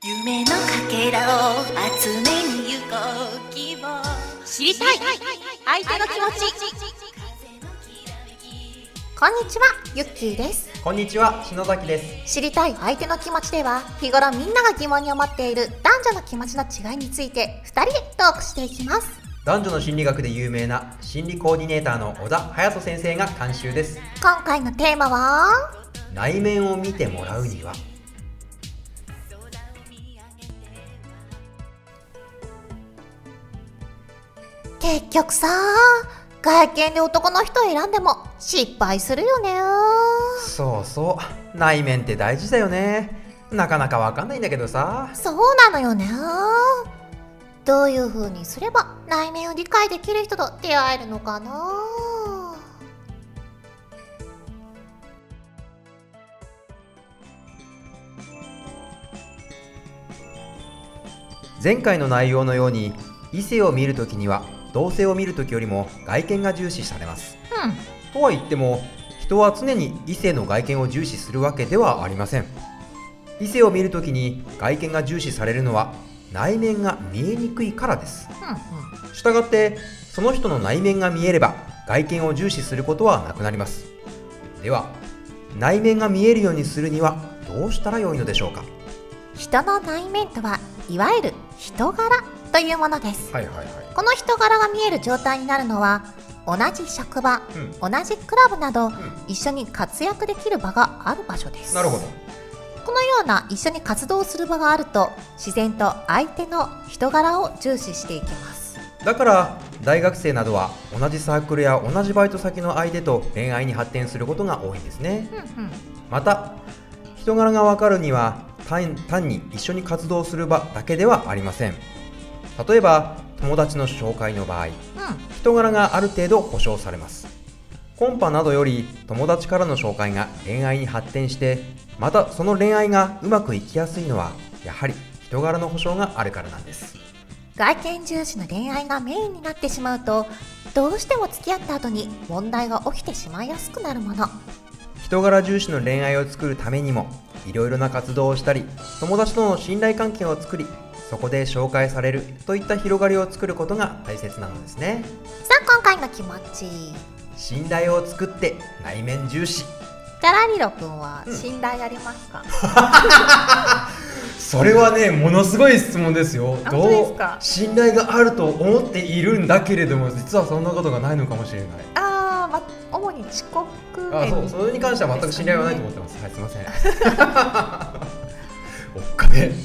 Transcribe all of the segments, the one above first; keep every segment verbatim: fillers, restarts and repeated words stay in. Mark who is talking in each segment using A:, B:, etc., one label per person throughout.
A: 夢のかけらを集めに行こう希望知りたい相手の気持ち。こんにちは、ゆっきーです。
B: こんにちは、篠崎です。
A: 知りたい相手の気持ちでは、日頃みんなが疑問に思っている男女の気持ちの違いについてふたりでトークしていきます。
B: 男女の心理学で有名な心理コーディネーターの小田隼人先生が監修です。
A: 今回のテーマは、
B: 内面を見てもらうには。
A: 結局さ、外見で男の人を選んでも失敗するよね。
B: そうそう、内面って大事だよね。なかなかわかんないんだけどさ。
A: そうなのよね。どういう風にすれば内面を理解できる人と出会えるのかな。
B: 前回の内容のように、異性を見るときには同性を見るときよりも外見が重視されます。
A: うん。
B: とは言っても、人は常に異性の外見を重視するわけではありません。異性を見るときに外見が重視されるのは内面が見えにくいからです。
A: うんうん。
B: したがって、その人の内面が見えれば外見を重視することはなくなります。では、内面が見えるようにするにはどうしたらよいのでしょうか。
A: 人の内面とはいわゆる人柄というものです。
B: はいはいはい。
A: この人柄が見える状態になるのは、同じ職場、
B: うん、
A: 同じクラブなど、
B: うん、
A: 一緒に活躍できる場がある場所です。
B: なるほど。
A: このような一緒に活動する場があると、自然と相手の人柄を重視していきます。
B: だから大学生などは同じサークルや同じバイト先の相手と恋愛に発展することが多いんですね。
A: うんうん。
B: また、人柄が分かるには単、単に一緒に活動する場だけではありません。例えば友達の紹介の場合、
A: うん、
B: 人柄がある程度保証されます。コンパなどより友達からの紹介が恋愛に発展して、またその恋愛がうまくいきやすいのは、やはり人柄の保証があるからなんです。
A: 外見重視の恋愛がメインになってしまうと、どうしても付き合った後に問題が起きてしまいやすくなるもの。
B: 人柄重視の恋愛を作るためにも、いろいろな活動をしたり、友達との信頼関係を作り、そこで紹介されるといった広がりを作ることが大切なのですね。
A: さあ、今回の気持ち。
B: 信頼を作って内面重視。
A: チャラリロ君は信頼ありますか？
B: うん、それはね、ものすごい質問ですよ。
A: どうですか？
B: 信頼があると思っているんだけれども、実はそんなことがないのかもしれない。
A: あー、ま、主に遅刻面、
B: あ、そう、それに関しては全く信頼はないと思ってます。はい、すいません。おっかね。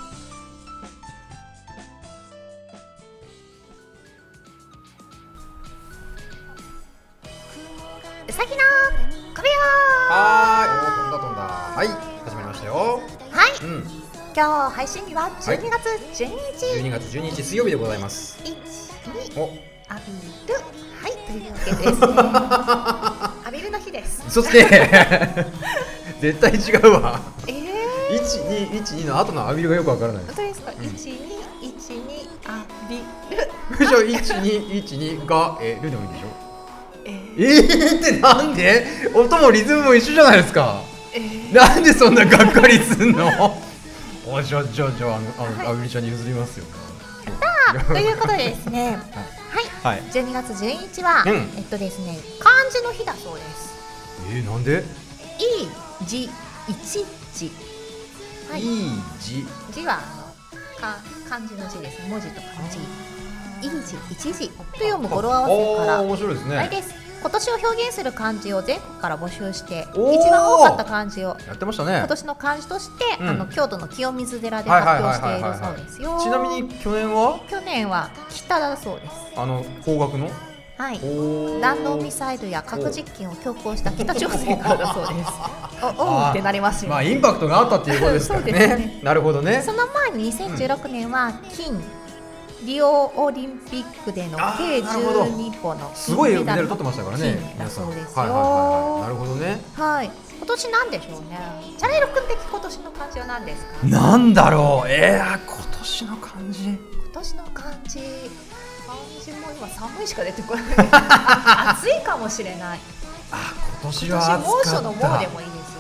A: うさぎの首輪。
B: はーい、おー、飛んだ飛んだ。はい、始まりましたよ。
A: はい、
B: うん、
A: 今日配信日はじゅうにがつじゅうににち、
B: じゅうにがつじゅうににち水曜日でございます。
A: いち、に、
B: お、
A: 浴びる。はい、というわけですね。浴びるの日です。
B: そして絶対違うわ。
A: えー、
B: いち、に、いち、にの後の浴びるがよくわからない。
A: 本当ですか？
B: うん、
A: いち、に、いち、に、浴びる。
B: じゃあいち、に、いち、にがえるでもいいんでしょ。
A: えー、
B: えーってなんで？音もリズムも一緒じゃないですか。
A: えー、
B: なんでそんながっかりすんの？おじゃじゃじゃあ、あの、あゆりちゃんに譲りますよ。
A: やったーということでですね、はい、はい、じゅうにがつじゅうににちは、うん、えっとですね、漢字の日だそうです。
B: えー、なんで？
A: いいじ、一字。
B: はい、いい字。
A: 字はあのか漢字の字ですね。文字と漢字。いい字、一字と読む語呂合わせから。
B: 面白いですね。
A: あれです。今年を表現する漢字を全国から募集して、一番多かった漢字を
B: やってましたね。
A: 今年の漢字として、うん、あの京都の清水寺で
B: はい
A: 発表しているそうですよ。
B: ちなみに去年は？
A: 去年は北だそうです。
B: あの工学の？
A: はい。弾道ミサイルや核実験を強行した北朝鮮からだそうです。おおってなりますよね。
B: まあインパクトがあったっていうことですからね。ね、なるほどね。
A: その前ににせんじゅうろくねんは金、リオオリンピックでの計じゅうにこの
B: すごいメダル取ってましたからね。
A: だそうですよ。
B: はいはいはいはい、なるほどね。
A: はい。今年なんでしょうね。チャレロ君的今年の漢字は何ですか？
B: なんだろう。えー、今年の漢字。
A: 今年の漢字。漢字も今寒いしか出てこない。暑いかもしれない。
B: あ、今年は暑かった。
A: 今年猛暑の猛でもいいですよね。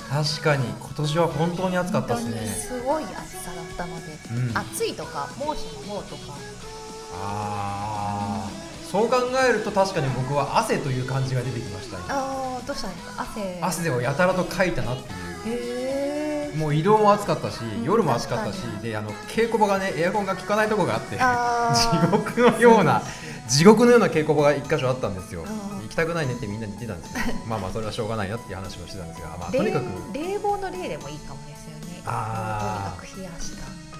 B: 確かに今年は本当に暑かったです
A: 本当に
B: ね。
A: すごい暑さだったので、
B: うん、
A: 暑いとか猛暑の猛とか。
B: ああ、そう考えると確かに僕は汗という感じが出てきましたね。
A: ああ、どうしたんですか？汗。
B: 汗をやたらとかいたなっていう。
A: へえ。
B: もう移動も暑かったし、
A: うん、
B: 夜も暑かったし、であの稽古場がねエアコンが効かないところがあって地
A: あ
B: 獄のような地獄のような稽古場が一箇所あったんですよ。
A: うん
B: 行きたくないねってみんなに言ってたんですけどまあまあそれはしょうがないなっていう話をしてたんですが、まあ、とにかく
A: 冷房の例でもいいかもですよね。
B: あ
A: とにかく冷やした。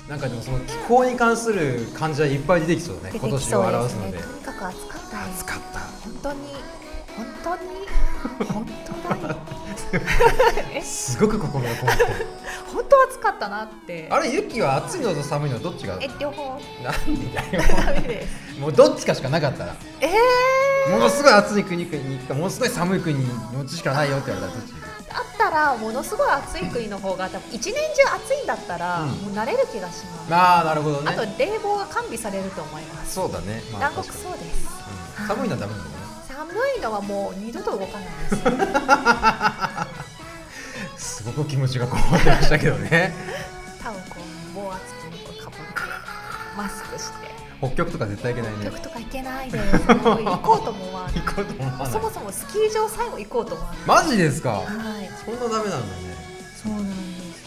B: なんかでもその気候に関する漢字はいっぱい出てきそうね、今年を表すので。
A: とにかく暑かったです。
B: 暑かった。
A: 本当に本当に本当にえ
B: すごく心がこもってる。
A: 本当暑かったなって。
B: あれユキは暑いのと寒いのどっちが？
A: え両方。
B: なんでだよ。
A: ダメです。
B: もうどっちかしかなかったら。
A: ええー。
B: ものすごい暑い国に行くかものすごい寒い国にどっちしかないよって言われたらどっち？
A: だったらものすごい暑い国の方が多分一年中暑いんだったら、うん、もう慣れる気がします。
B: ああ、なるほどね。
A: あと冷房が完備されると思います。
B: そうだね。
A: まあ、南国そうです。
B: うん、寒いのはダメなんだね。
A: 寒いのはもう二度と動かないです。
B: すごく気持ちがこもってましたけどね。
A: タオコン棒厚くにこうかぶってマスクして。
B: 北極とか絶対行けないね。
A: 北極とか行けないです。行こうと思わない。
B: 行こうと思わない。
A: そもそもスキー場最後行こうと思わない。
B: マジですか？はい。そんなダメなんだね。
A: そうなんです。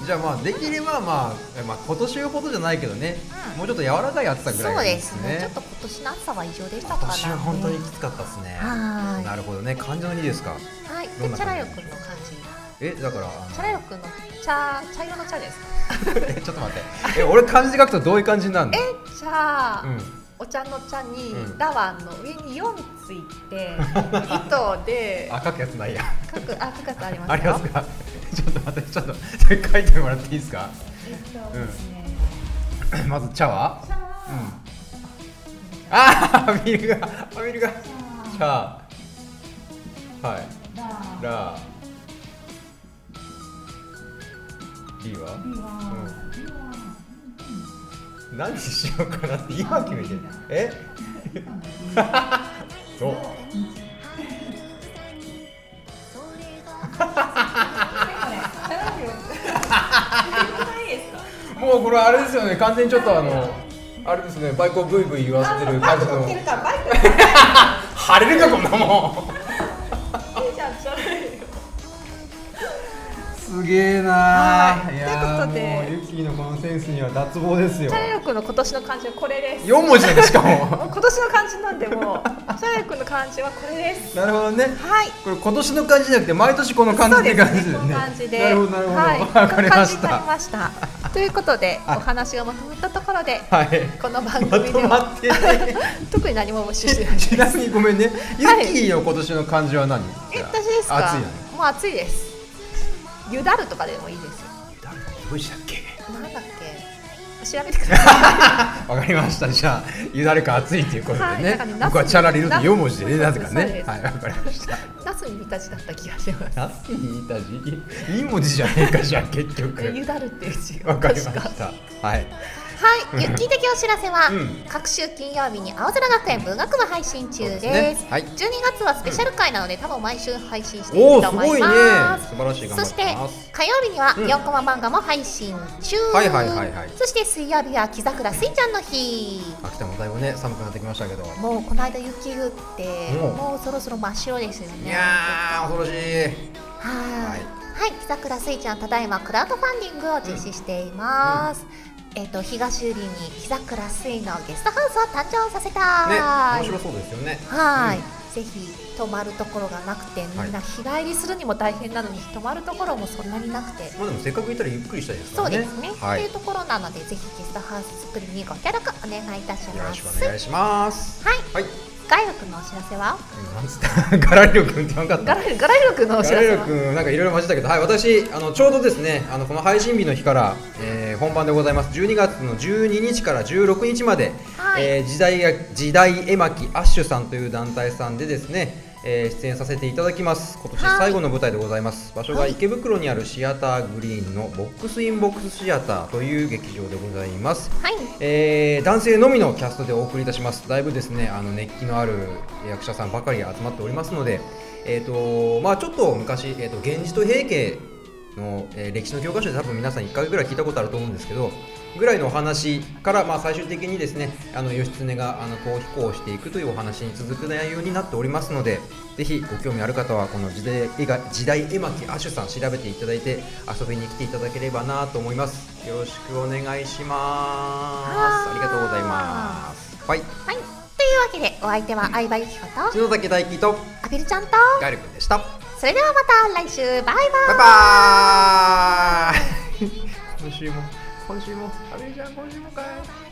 B: じゃあまあできればまあまあ今年ほどじゃないけどね、うん、もうちょっと柔らかい暑さぐらいがいいですね。
A: そうですね。ちょっと今年の暑さは異常でしたからね。
B: 今年は本当にきつかったですね。はい。なるほどね。漢字の日ですか？
A: はい。でチャラヨ君の漢字。
B: え、だから
A: チャラヨ君の茶茶色の茶ですか？
B: え、ちょっと待って。え、俺漢字で書くとどういう感じになるの？
A: え、茶。
B: うん。
A: お茶の茶に、
B: うん、
A: ラワンの上によんついて糸で
B: あ、書くやつないや。
A: 書くあ書くやつありますよ。
B: ありますか？ちょっと待って、ちょっとそれ書いてもらっていいですか？
A: えっとですね。
B: うん、まず茶は？茶はうん。ああ、ミルがミルが茶はいラリは？うん、何にしようかなって今決めてる。え？そう。もうこれあれですよね、完全にちょっとあのあれですね、バイクをブイブイ言わせてる感じの。晴れるかこんなもん。すげえなー。いやー、もうユキのこのセンスには脱帽ですよ。
A: チャラヨ君の今年の漢字はこれです。
B: よん文字だけしかも。
A: 今年の漢字なんでもチャラヨ君の漢字はこれです。
B: なるほどね。
A: はい。
B: これ今年の漢字じゃなくて毎年この漢字って感じですね。
A: この漢字で。
B: なるほどなるほど。
A: はい。
B: わかりました。
A: わかりました。ということでお話がまとまったところで、
B: はい、
A: この番組では特に何も募集してないです。
B: ちなみにごめんね。ユキの今年の漢字は何？
A: え、私ですか？
B: 暑いの。
A: もう暑いです。ゆだるとかでもいいですよ。
B: ゆだるってどうしたっけ？
A: なんだっけ？調べてくださ
B: い。わかりました。じゃあゆだるか暑いっていうことでね。
A: はい、
B: 僕はチャラリルってよん文字でね、なぜかね。はい、わかりました。
A: ナスに似た字だった気がします。
B: ナスに似た字？に文字じゃねえかじゃあ結局。
A: ゆだるっていう字。
B: わかりました。はい。
A: はい、ユッキー的お知らせは、うん、各週金曜日に青空学園文学部配信中です。ですね、はい、じゅうにがつはスペシャル回なので、うん、多分毎週配信していると思います。
B: すごいね。素晴らしい。
A: そして火曜日にはよんコマ漫画も配信中。
B: はいはいはいはい。
A: そして水曜日は木桜すいちゃんの日。
B: 秋田もだいぶね寒くなってきましたけど。
A: もうこの間雪降ってもうそろそろ真っ白ですよね。
B: いやー恐ろしい。
A: はい。はい、木桜すいちゃんただいまクラウドファンディングを実施しています。うんうんえっと東売りに木桜水のゲストハウスを誕生させた
B: い。ね、面白そうですよね。
A: はい、うん、ぜひ泊まるところがなくてみんな日帰りするにも大変なのに泊まるところもそんなになくて。
B: まあでもせっかくいたらゆっくりしたいですからね。
A: そうですね。はい、っていうところなのでぜひゲストハウス作りにご協力お願いいたします。
B: よろしくお願いします。
A: はい。
B: はい。
A: ガイロ君のお知らせは？
B: なんつったガラリロ君って言わなかった。
A: ガラリガラリロ君のお知らせは？
B: ガラリロ君なんかいろいろ混じったけど、はい、私あのちょうどですね、あのこの配信日の日から、えー、本番でございます。じゅうにがつのじゅうににちからじゅうろくにちまで、はい、えー、時代時代絵巻アッシュさんという団体さんでですね。えー、出演させていただきます。今年最後の舞台でございます。場所が池袋にあるシアターグリーンのボックスインボックスシアターという劇場でございます。はい、えー、男性のみのキャストでお送りいたします。だいぶですね、あの熱気のある役者さんばかりが集まっておりますので、えーとまあ、ちょっと昔、えーと源氏と平家の、えー、歴史の教科書で多分皆さんいっかいぐらい聞いたことあると思うんですけど、ぐらいのお話から、まあ、最終的にですね、あの義経があの逃避行をしていくというお話に続く内容になっておりますので、ぜひご興味ある方はこの時代絵が時代絵巻アシュさん調べていただいて遊びに来ていただければなと思います。よろしくお願いします。ありがとうございます。はい、
A: はい、というわけでお相手は相葉由紀子と
B: 篠崎大輝と
A: アピルちゃんと
B: ガエル君でした。
A: それではまた来週、バイバイ。
B: バイバーイ今週も今週もアピルちゃん今週もかい。